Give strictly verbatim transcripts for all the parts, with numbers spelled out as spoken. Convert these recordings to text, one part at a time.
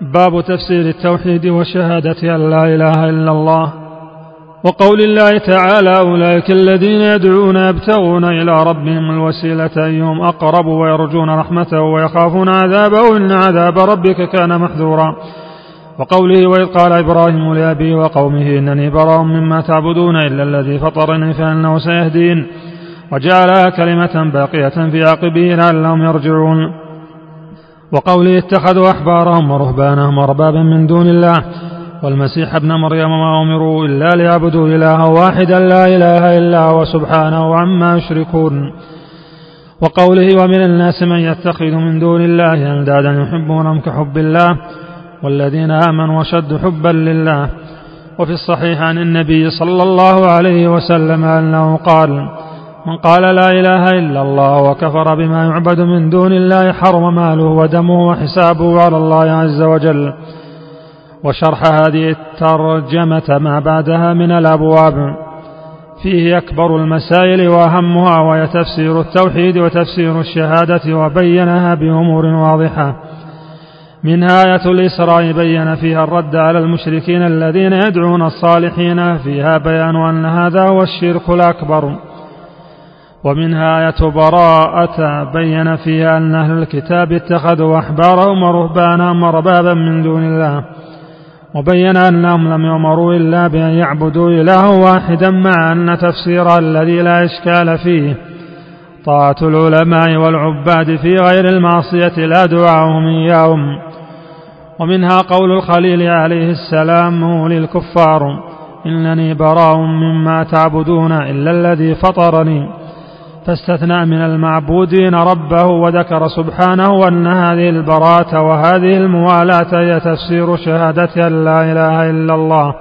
باب تفسير التوحيد وشهادة أن لا إله إلا الله. وقول الله تعالى: أولئك الذين يدعون يبتغون إلى ربهم الوسيلة أيهم أقرب ويرجون رحمته ويخافون عذابه إن عذاب ربك كان محذورا. وقوله: وإذ قال إبراهيم لأبيه وقومه إنني براء مما تعبدون إلا الذي فطرني فإنه سيهدين، وجعلها كلمة باقية في عقبه لعلهم يرجعون. وقوله: اتخذوا أحبارهم ورهبانهم أربابا من دون الله والمسيح ابن مريم ما أمروا إلا ليعبدوا إلها واحدا لا إله إلا هو سبحانه عما يشركون. وقوله: ومن الناس من يتخذ من دون الله أندادا يحبونهم كحب الله والذين آمنوا أشد حبا لله. وفي الصحيح عن النبي صلى الله عليه وسلم أنه قال: من قال لا إله إلا الله وكفر بما يعبد من دون الله حرم ماله ودمه وحسابه على الله عز وجل. وشرح هذه الترجمة ما بعدها من الأبواب فيه أكبر المسائل وأهمها، وهي تفسير التوحيد وتفسير الشهادة، وبينها بأمور واضحة. منها آية الإسراء بين فيها الرد على المشركين الذين يدعون الصالحين، فيها بيان أن هذا هو الشرك الأكبر. ومنها آية براءة بين فيها أن أهل الكتاب اتخذوا أحبارهم ورهبانهم أربابا من دون الله، وبين أنهم لم يؤمروا إلا بأن يعبدوا إلها واحدا، مع أن تفسير الذي لا إشكال فيه طاعة العلماء والعباد في غير المعصية لا دعاهم إياهم. ومنها قول الخليل عليه السلام للكفار: إنني براء مما تعبدون إلا الذي فطرني، فاستثنى من المعبودين ربه، وذكر سبحانه أن هذه البراءة وهذه الموالاة هي تفسير شهادة أن لا إله إلا الله،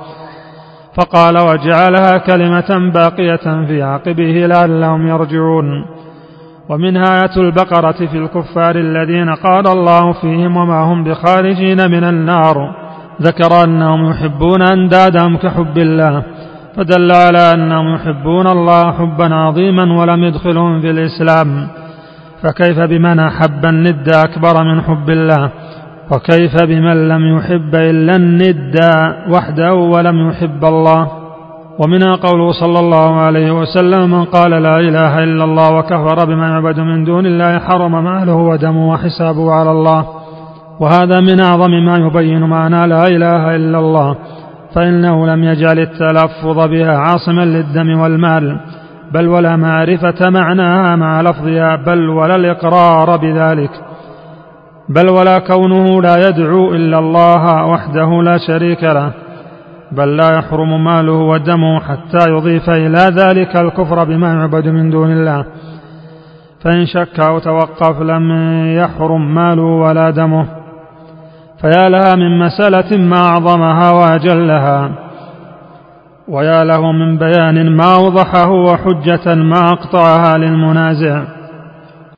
فقال: وجعلها كلمة باقية في عقبه لعلهم يرجعون. ومنها آية البقرة في الكفار الذين قال الله فيهم وما هم بخارجين من النار، ذكر أنهم يحبون أندادهم كحب الله، فدل على أنهم يحبون الله حبا عظيما ولم يدخلهم في الإسلام، فكيف بمن أحب الند أكبر من حب الله؟ وكيف بمن لم يحب إلا الند وحده ولم يحب الله؟ ومنها قوله صلى الله عليه وسلم: من قال لا إله إلا الله وكفر بما يعبد من دون الله حرم ماله ودمه وحسابه على الله. وهذا من أعظم ما يبين معنى لا إله إلا الله، فإنه لم يجعل التلفظ بها عاصما للدم والمال، بل ولا معرفة معناها مع لفظها، بل ولا الإقرار بذلك، بل ولا كونه لا يدعو إلا الله وحده لا شريك له، بل لا يحرم ماله ودمه حتى يضيف إلى ذلك الكفر بما يعبد من دون الله، فإن شك أو توقف لم يحرم ماله ولا دمه. فيا لها من مسألة ما أعظمها وأجلها، ويا له من بيان ما أوضحه وحجة ما أقطعها للمنازع.